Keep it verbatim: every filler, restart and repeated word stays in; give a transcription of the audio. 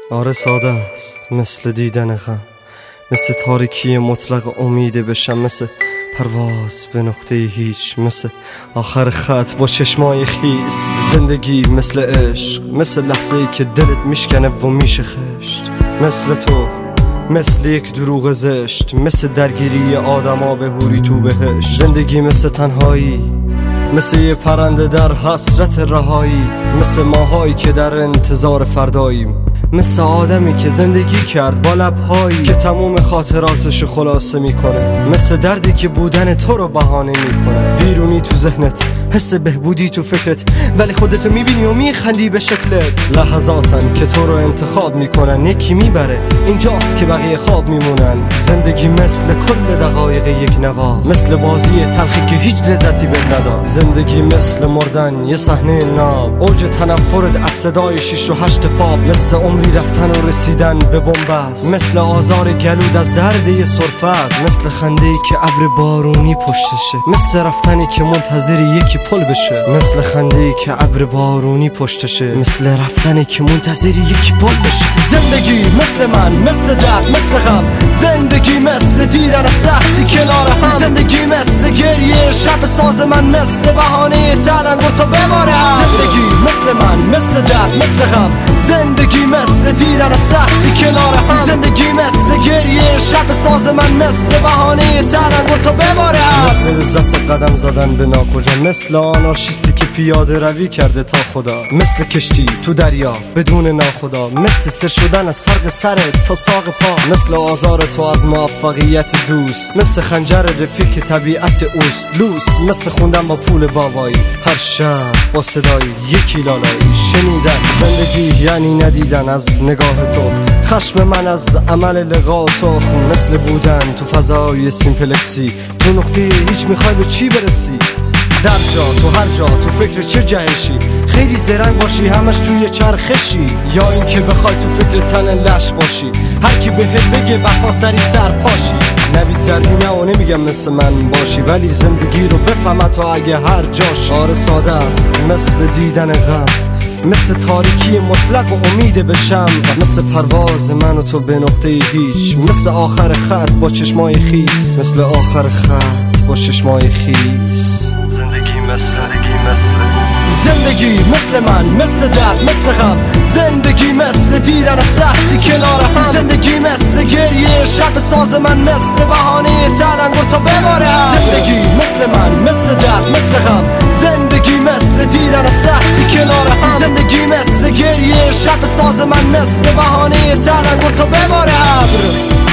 آره ساده است مثل دیدن غم، مثل تاریکی مطلق امید بشم، مثل پرواز به نقطه هیچ، مثل آخر خط با چشمای خیس. زندگی مثل عشق، مثل لحظه ای که دلت میشکنه و میشه خشت، مثل تو، مثل یک دروغ زشت، مثل درگیری آدما به هوری تو بهشت. زندگی مثل تنهایی، مثل یه پرنده در حسرت رهایی، مثل ماهایی که در انتظار فرداییم، مثل آدمی که زندگی کرد با لبهایی که تموم خاطراتشو خلاصه میکنه، مثل دردی که بودن تو رو بهانه میکنه. ویرونی تو ذهنت، حس بهبودی تو فکرت، ولی خودتو میبینی و میخندی به شکلت. لحظاتن که تو رو انتخاب میکنن، یکی میبره اینجاست که بقیه خواب میمونن. زندگی مثل کل دقایق یک نوا، مثل بازی تلخی که هیچ لذتی بهت نداد. زندگی مثل مردن یه صحنه ناب، اوج تنفرت از صدای شش و هشت پاپ، مثل عمری رفتن و رسیدن به بنبست، مثل آزار گلود از درد یه سرفست، مثل خنده‌ای که ابر بارونی پشتشه، مثل رفتنی که منتظر یکی پل بشه، مثل خنده‌ای که ابر بارونی پشتشه، مثل رفتنی که منتظر یکی پل بشه. زندگی مثل من، مثل درد، مثل غم، زندگی مثل دیدن سختی کنار هم، زندگی مثل گریه شب ساز من، مثل بهانه تلنگر تا ببارم. زندگی مثل من، مثل درد، مثل غم، زندگی مثل دیدن سختی کنار هم، زندگی مثل گریه شب ساز من، مثل بهانه تلنگر تا ببارم. مثل لذت قدم زدن به ناکجا، مثل آنارشیستی که پیاده روی کرده تا خدا، مثل کشتی تو دریا بدون ناخدا، مثل سر شدن از فرق سرت تا ساق پا، مثل آزار تو از موفقیت دوست، مثل خنجر رفیق طبیعت اوست لوس، مثل خوندن با پول بابایی هر شب با صدای یکی لالایی شنیدن. زندگی یعنی ندیدن از نگاه تو، خشم من از عمل لقا تو، مثل بودن تو فضای سیمپلکسی، تو نقطه هیچ میخوای به چی برسی، در جا تو هر جا تو فکر چه جهشی، خیلی زرنگ باشی همش توی چرخشی، یا این که بخوای تو فکر تن لش باشی، هر کی بهت بگه بقا سری سر پاشی. نوید زردی نه و نمیگم مثل من باشی، ولی زندگی رو بفهم تا اگه هر جاشی. آره ساده است مثل دیدن غم، مثل تاریکی مطلق و امید بشم، مثل پرواز من و تو به نقطه هیچ، مثل آخر خط با چشمای خیس، مثل آخر خط با چشمای خیس. زندگی مثل زندگی مثل من، مثل درد، مثل غم، زندگی مثل دیدن سختی کنار هم، زندگی مثل گریه شب ساز من، مثل بهانه تلنگر تا ببارم. زندگی مثل من، مثل درد، مثل غم، زندگی مثل دیدن سختی کنار هم، زندگی مثل گریه شب ساز من، مثل بهانه تلنگر تا ببارم.